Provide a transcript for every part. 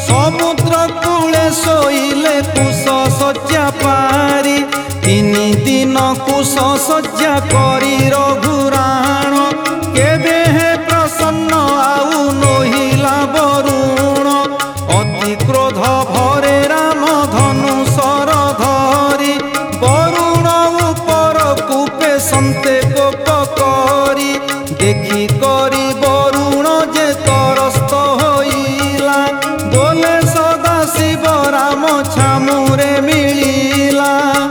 समुद्र कूले शोइले कुश शଯ୍ୟା पारी 3 दिन कुश शଯ୍ୟା करी रघुराण केबे हे प्रसन्न आउ नहिला वरुण अति क्रोध भरे राम धनुषर धरी वरुण उपर कूपे सन्ते कोप करी देखी करी वरुण जे तरस्त होइला बोले सदा शिव राम छामुरे मिलिला।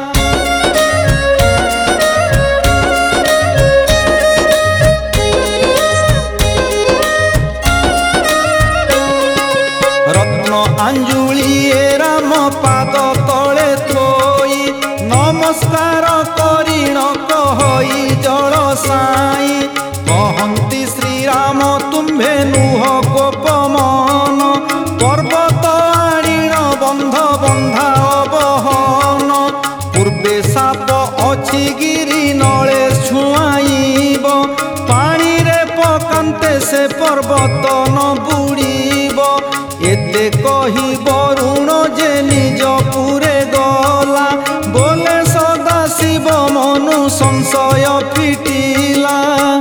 रत्न अंजुलिए राम पाद तले थोई नमस्कार करिण कहई जल साई कहंती श्रीराम तुम्भे नुह गोपमन पर्वत आड़ीण बंध बंधा अबहन पूर्वे साप अछि गिरी नले छुआईब पानी रे पकान्ते से पर्वत न बुड़ीब एते कही वरुण जे निज पुरे गला बोले सदा शिव मनु संशय फिटिला।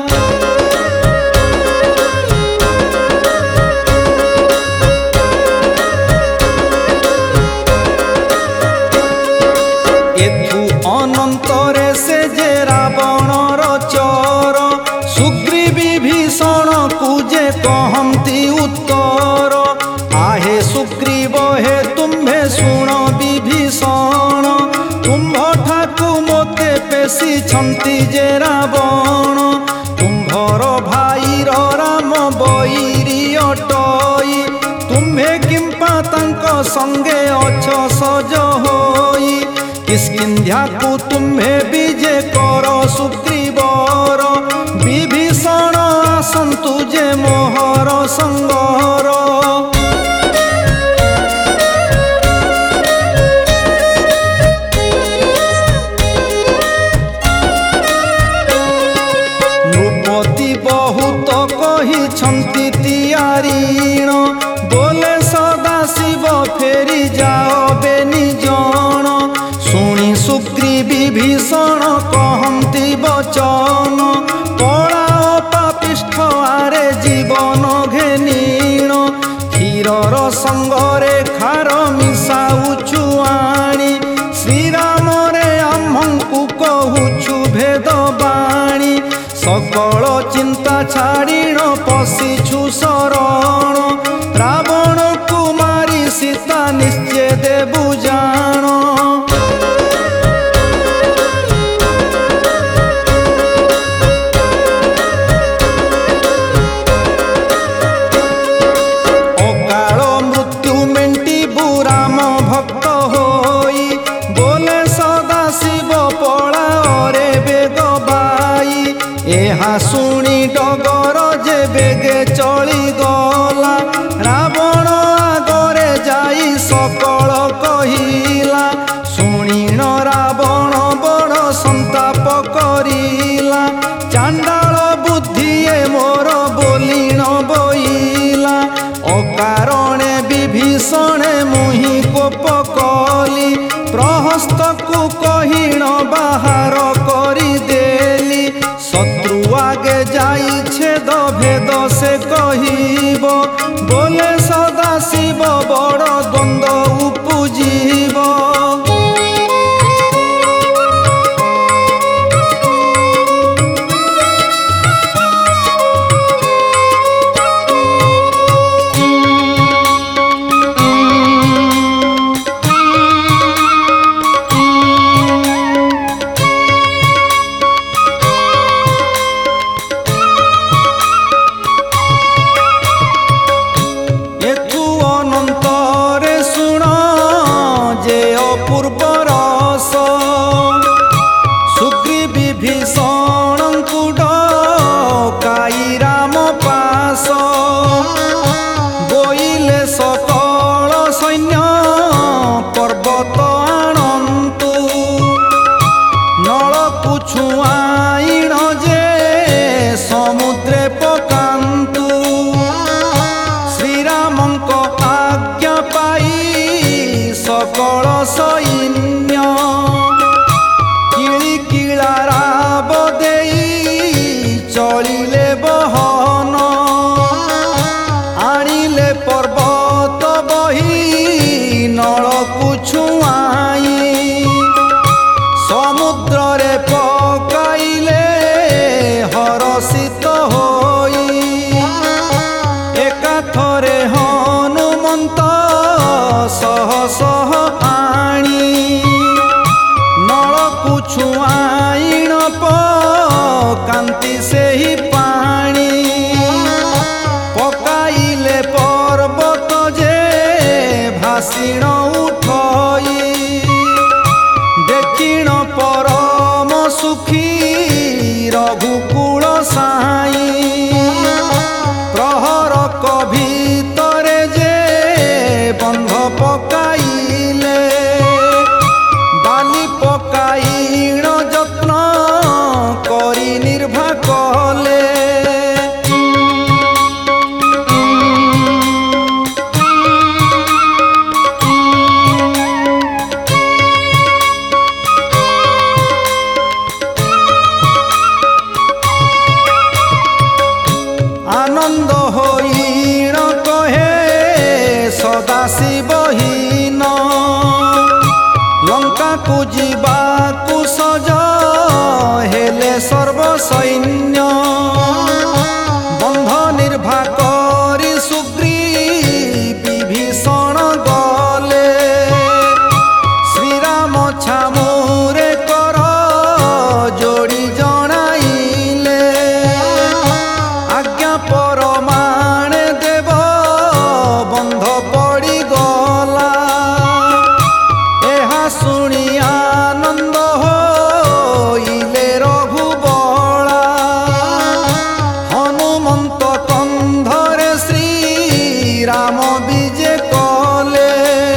एथु अनंतरे से जे रावणर चर सुग्रीवी भीषण पूजे कहंती उत्तर आहे सुग्रीव हे तुम्भे शुण विभीषण तुम्भ ठाकु मोते पेशी छंती जे रावण तुम्भर भाईर राम बैरी अटई तुम्भे किंपा तांक संगे अछ सज होई किष्किंध्याकु तुम्भे विजे कर सुग्रीवर विभीषण आसन्तु जे मोहर संगर। बहुत कही छंती तियारीण बोले सदा शिव फेरी जाओ बेनी जन शुणी सुग्रीवी भीषण कहंती वचन पलाओ पापिष्ठ आरे जीवन घेनीण क्षीरर संगरे खार मिसाउछु आणी श्रीराम रे आम्भंकु कहुछु भेद बाणी सकल चिंता छाड़ीण पशिछु शरण रावण कुमारी सीता निश्चय देबु जान। अकाल मृत्यु मेंटिबु राम भक्त होई बोले सदा शिव पलाओ रे बेग बाई एहा शुणी डगर जे बेगे चली गला रावण आगरे जाई सकल कहिला शुणीण रावण बड़ संताप करिला चांडाल बुद्धिए मोर बोलिण बइला अकारणे विभीषणे मुहि कोप कली प्रहस्तकु कहिण बाहर करी देली शत्रु आगे जाई छेद भेद से कहिब बोले सदा शिव बड़ द्वंद्व उपजीव। सह सह आणी नलकु छुआईण पकांति सेही पाणी पकाइले पर्वत जे भाषिण उठई देखिण परम सुखी रघुकुल साई प्रहरक भितरे जे बंध पकाइले बाली पकाइण यत्न करी निर्भा कले आनंद होइण कहे सदाशिवहीन लंका को जीवाकु सज हेले सर्वसैन्य बंध निर्भा करी सुग्रीव विभीषण गले श्रीराम छामुरे कर जोड़ी जणाइले आज्ञा परमाणे देव बंध पड़ी गला एहा सुनी आनंद होइले रघुबला हनुमंत कंधरे श्री राम विजय कले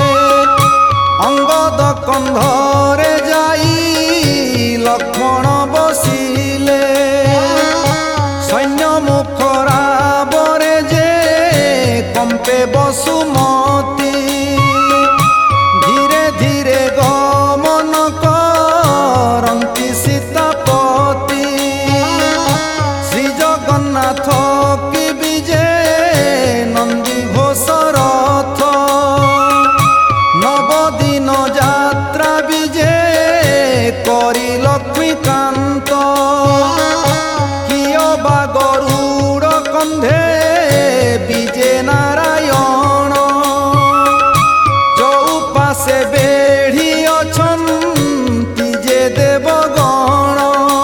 अंगद कंधरे जाई लक्ष्मण बसिले सैन्य मुखरा बरे जे कंपे बसुमती धीरे धीरे गमन करंती सीतापति श्री जगन्नाथ की विजय नंदी घोष रथ नवदिन यात्रा विजय करी लक्ष्मीकांत किय बा गरुड़ कंधे विजय नारायण चौपाशे बेढ़ी अछंती जे देवगण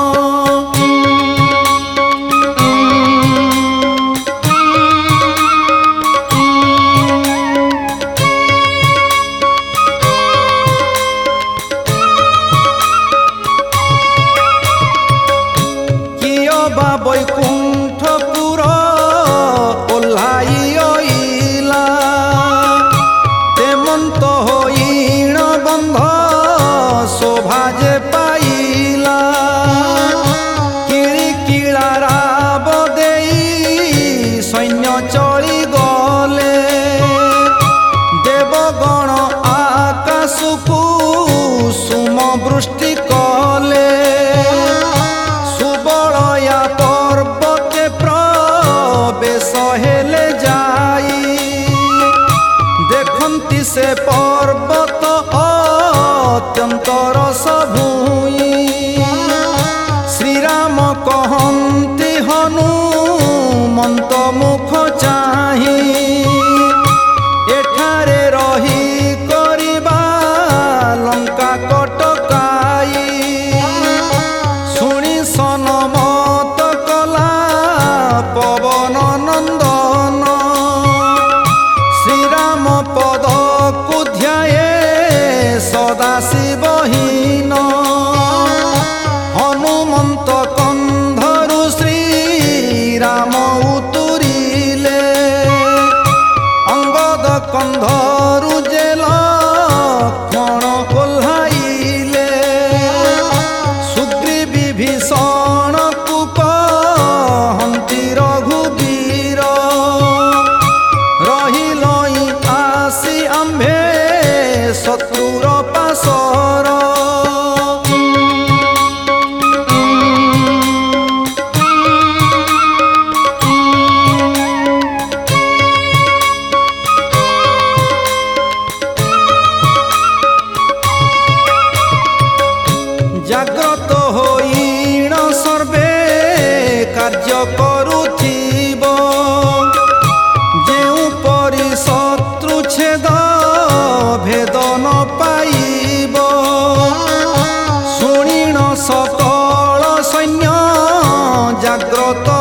किय बा बैकुंठपुर ओह्लाई अइला तेमंत होइण बंध शोभा जे पाइला किड़ी किला राव देई सैन्य चली गले देवगण आकाशकु सुम वृष्टि कले सुबलया पर्वते प्रवेश हेले जाई देखंती से पर्वत अत्यंत रस भूई श्रीराम कहंती हनुमंत मुख चाही एठारे रही करिबा लंका कटकाई शुणी सनमत कला पवन नंदन श्रीराम पद को ध्याये सदाशिवहीन हनुमंत कंधरु श्रीराम उतुरिले अंगद कंधरु जे लक्ष्मण ओह्लाइले सुग्रीव विभीषण को कहंती रघुवीर रहिलई आसी आम्भे शत्रुर पासर जाग्रत होइण सर्वे कार्य करुथिब जेउ परि शत्रु छेद भेदन पाइब शुणिण सकल सैन्य जाग्रत